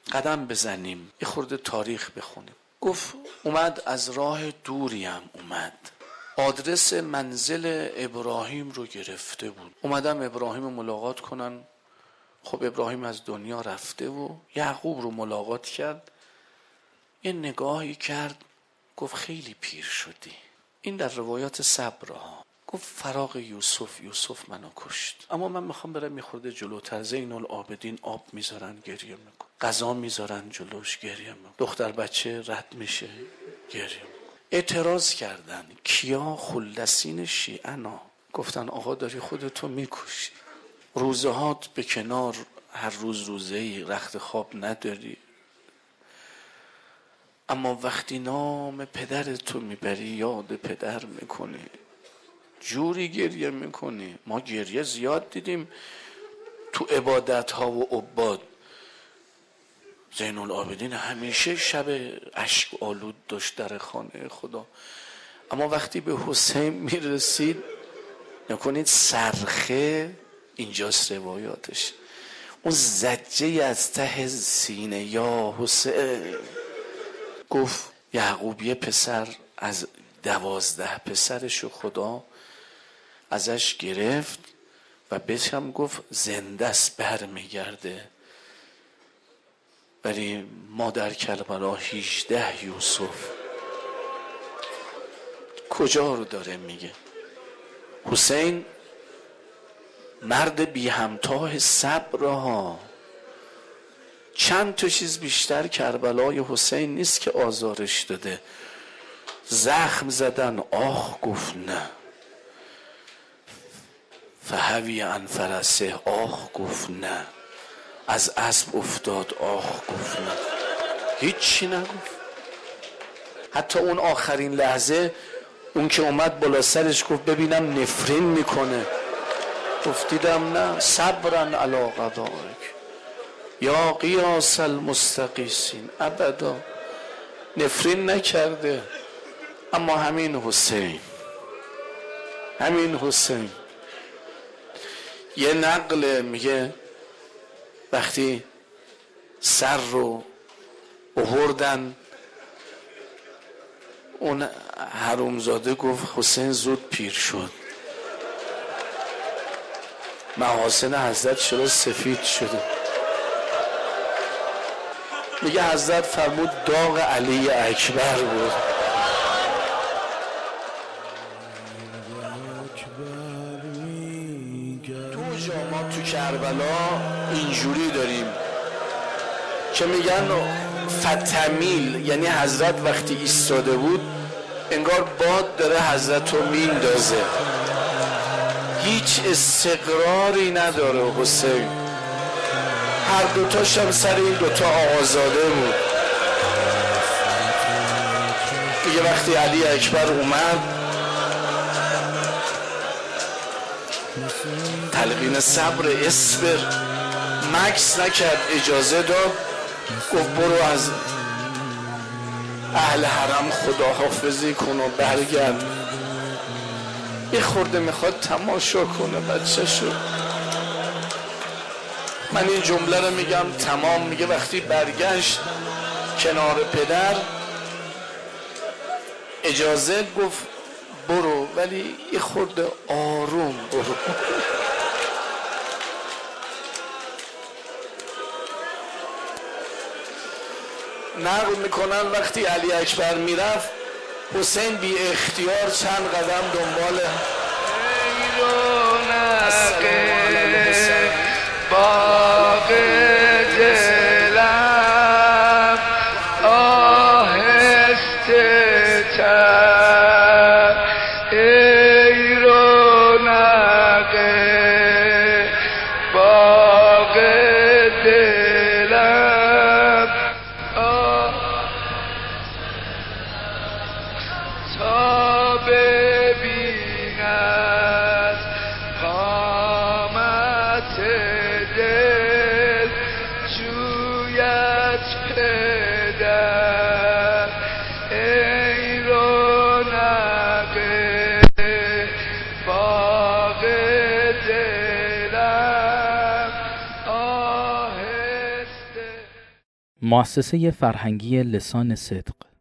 قدم بزنیم، یه خورده تاریخ بخونیم. گفت اومد از راه دوری هم اومد، آدرس منزل ابراهیم رو گرفته بود. اومدم ابراهیم رو ملاقات کنن. خب ابراهیم از دنیا رفته و یعقوب رو ملاقات کرد. یه نگاهی کرد، گفت خیلی پیر شدی. این در روایات صبر ها. گفت فراق یوسف منو کشت. اما من میخوام برم میخورده جلوتر. زین العابدین آب میذارن گریه میکن، غذا میذارن جلوش گریه میکن، دختر بچه رد میشه گریه میکن. اعتراض کردن کیا؟ خلصین شیعنا. گفتن آقا داری خودتو میکشی، روزه هات به کنار، هر روز روزه‌ای، رخت خواب نداری، اما وقتی نام پدرتو میبری یاد پدر میکنی، جوری گریه میکنی. ما گریه زیاد دیدیم تو عبادت ها و عباد. زین العابدین همیشه شب اشک آلود داشت در خانه خدا، اما وقتی به حسین میرسید نکنید صرخه، اینجاست روایاتش، اون زجه از ته سینه، یا حسین. گفت یعقوب یه پسر از 12 پسرشو خدا ازش گرفت و بهش هم گفت زنده است بر میگرده. ولی ما در کربلا 18 یوسف. کجا رو داره میگه؟ حسین مرد بی همتاه صبر ها. چند تا چیز بیشتر کربلای حسین نیست که آزارش داده. زخم زدن، آخ گفت نه. فهوی عن فرسه، آخ گفت نه. از اسب افتاد، آخ گفت نه. هیچی نگفت. حتی اون آخرین لحظه اون که اومد بالا سرش گفت ببینم نفرین میکنه، گفت دیدم نه. صبرن علی قضائک یا قیاس المستقیسین، ابدا نفرین نکرده. اما همین حسین یه نقل میگه وقتی سر رو آوردن، اون حرومزاده گفت حسین زود پیر شد، محاسن حضرت چرا سفید شده. میگه حضرت فرمود داغ علی اکبر بود. تو جا ما تو کربلا اینجوری داریم که میگن فتمیل، یعنی حضرت وقتی ایستاده بود انگار باد داره حضرت رو میندازه، هیچ استقراری نداره حسین. هر دوتاش هم سر این دوتا آقازاده بود. دیگه وقتی علی اکبر اومد تلقین صبر، اصبر، مکس نکرد، اجازه داد، گفت برو از اهل حرم خداحافظی کن و برگرد. یه خورده میخواد تماشا کنه بچه شو. من این جمله رو میگم تمام. میگه وقتی برگشت کنار پدر اجازه گفت برو، ولی یه خورده آروم برو. نقل میکنن وقتی علی اکبر میرفت حسین بی اختیار چند قدم دنبال باغ دلم آهسته تر، ای رونق باغ دلم تا ببیند قامت دل جویت پدر، ای رونق باغ دلم. مؤسسه فرهنگی لسان صدق